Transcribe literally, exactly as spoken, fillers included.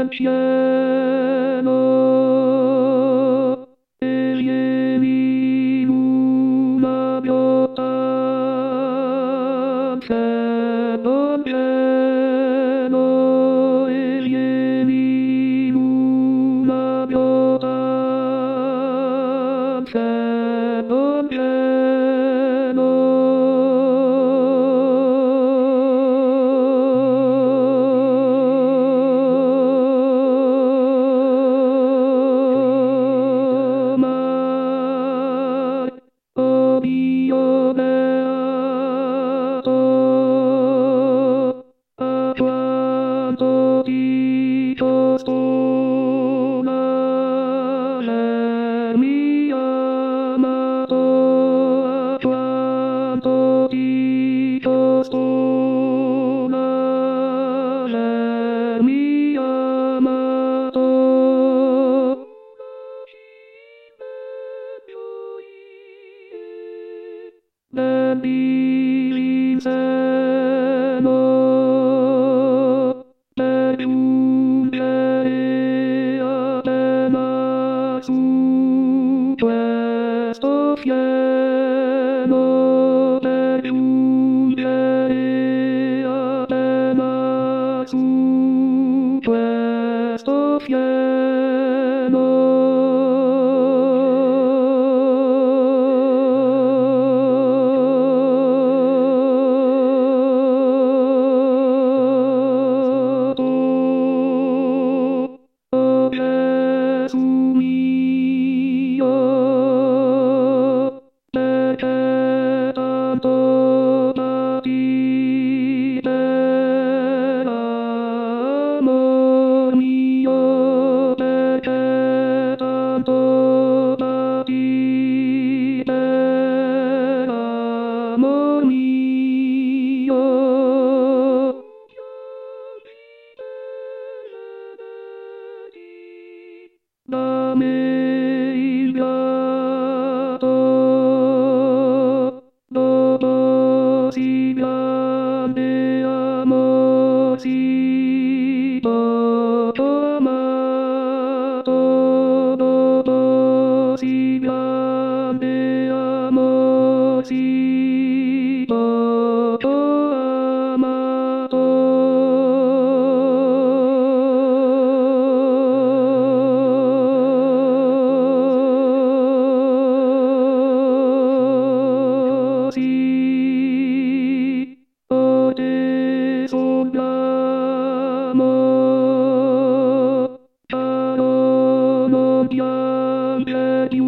nel cielo e vieni in una pioggia cielo cielo e vieni in una pioggia cielo cielo mar oh mio beato a quanto dico stonare mi amato a quanto dico stonare mi amato Belli in seno per giungere appena su questo fieno per giungere appena su questo fieno Oh Gesù mio, perché tanto patì per amor mio, perché tanto patì per amor mio. Da me il gatto, dopo si grande amor si poco amato, dopo si grande amor si poco amato. Sì, oh te solamo, caro non piangere più.